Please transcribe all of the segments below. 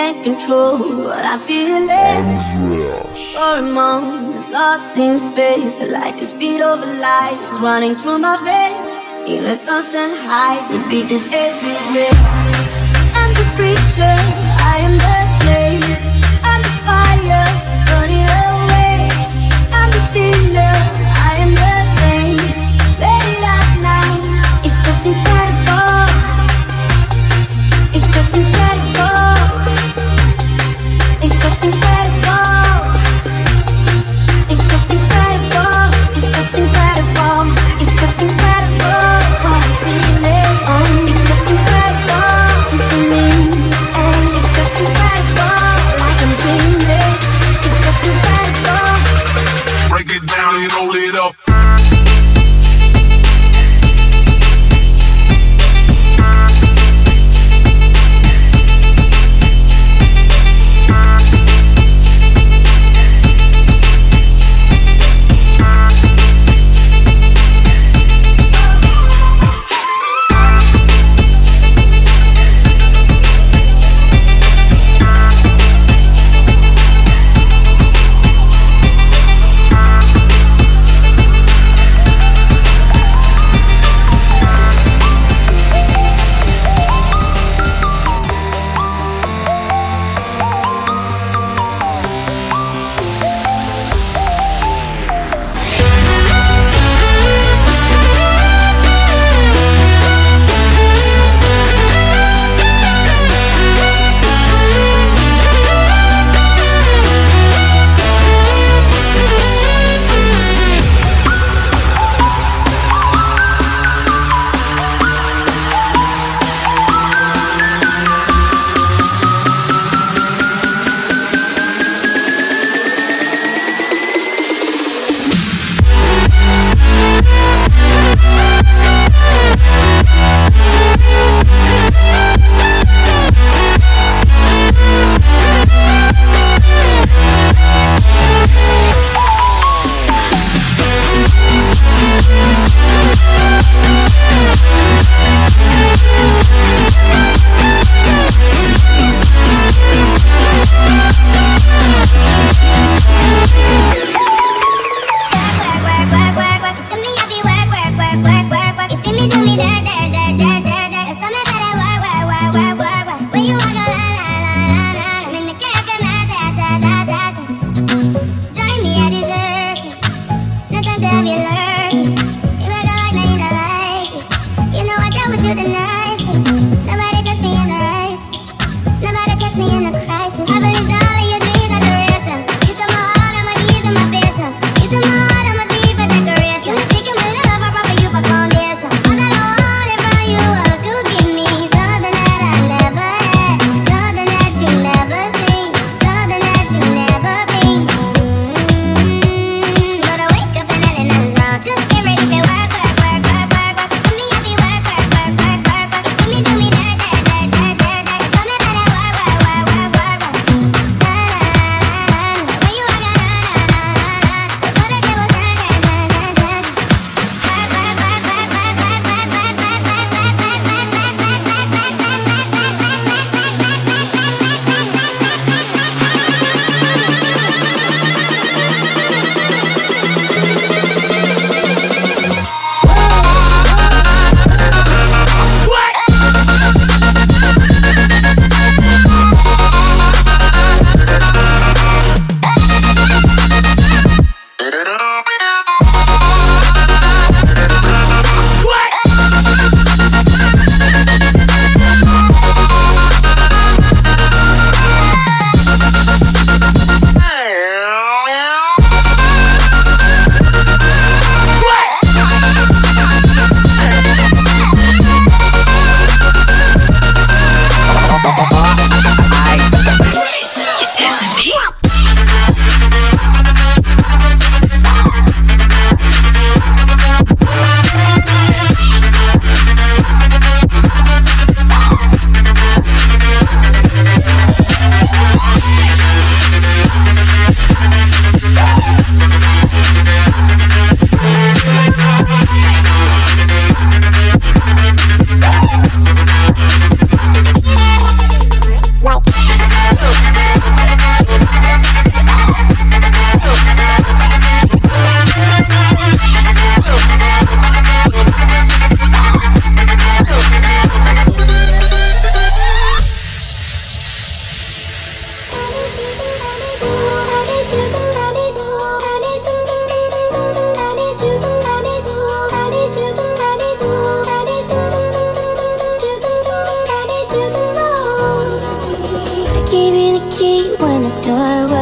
can't control what I'm feeling. For a moment, lost in space, like the speed of light is running through my veins. In a constant high, the beat is everywhere. I'm the preacher, I am the slave. I'm the fire, burning away. I'm the sinner, I am the saint. Let it out now, it's just incredible. It's just incredible. It's just incredible. It's just incredible. It's just incredible. It's just incredible. What I'm feeling, it's just incredible to me. And it's just incredible, like I'm dreaming. It's just incredible. Break it down and roll it up. Just get ready to work, work, work, work, work, work. For me, I be work, work, work, work, work, work. For me, do me that.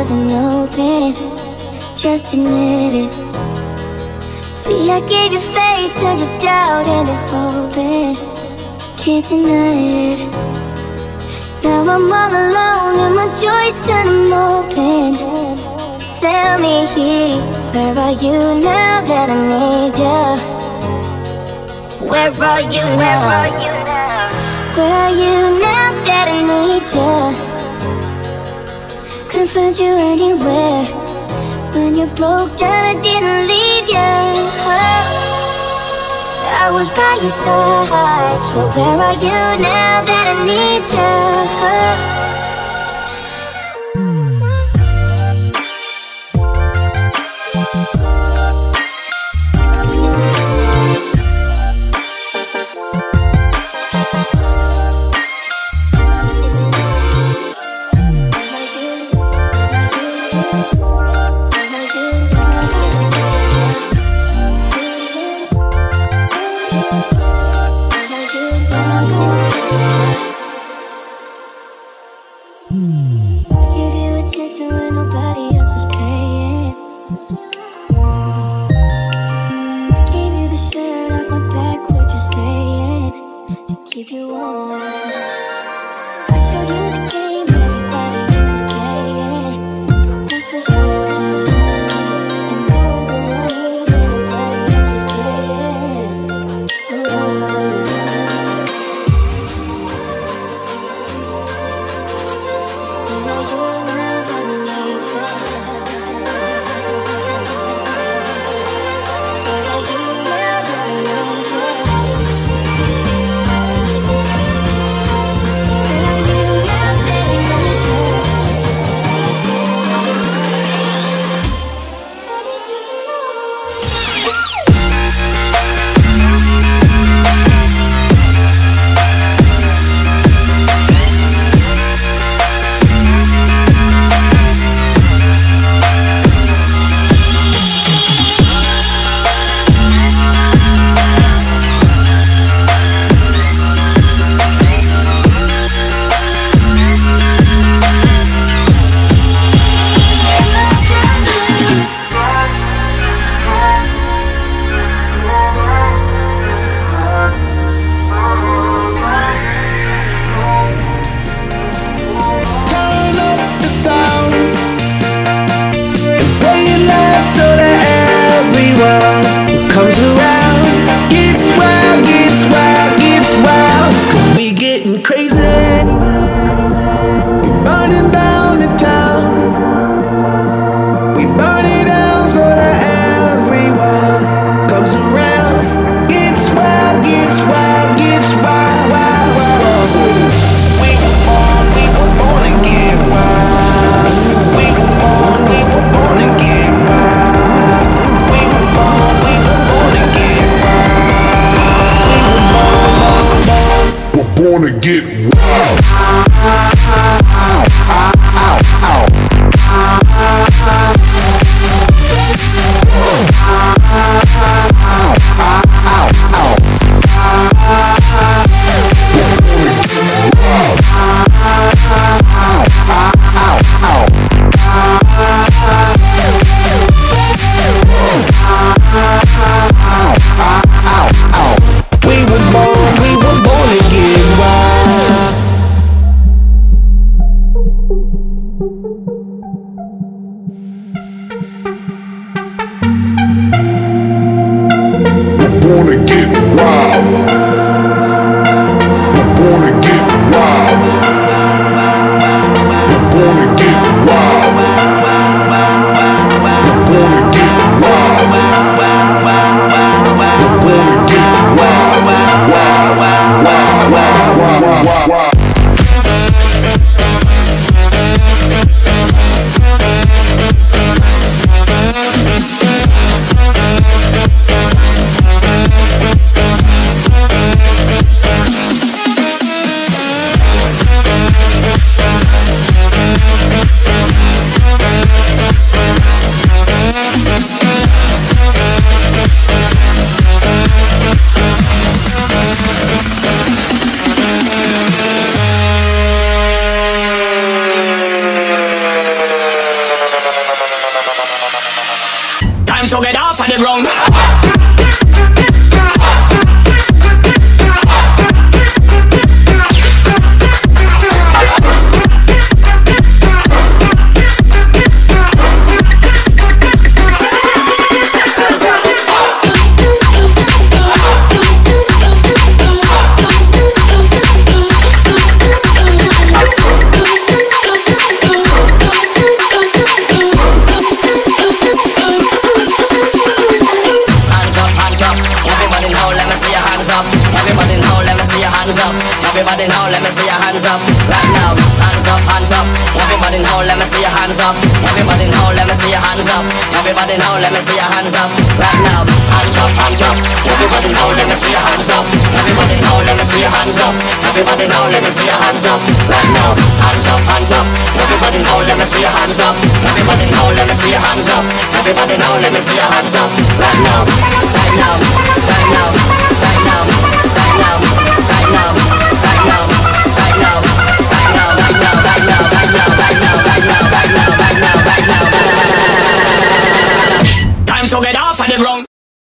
wasn't open, just admit it. See, I gave you faith, turned your doubt into hope, and can't deny it. Now I'm all alone and my joys turn them open. Tell me, where are you now that I need you? Where are you now? Where are you now that I need you? Couldn't find you anywhere. When you broke down, I didn't leave you. I was by your side. So where are you now that I need you? Wanna get wild. the ground. Everybody now, let me see your hands up right now. Hands up, hands up. Everybody now, let me see your hands up. Everybody now, let me see your hands up. Everybody now, let me see your hands up right now. Hands up, hands up. Everybody now, let me see your hands up. Everybody now, let me see your hands up. Everybody now, let me see your hands up right now. Hands up, hands up. Everybody now, let me see your hands up. Everybody now, let me see your hands up. Everybody now, let me see your hands up right now. Right now.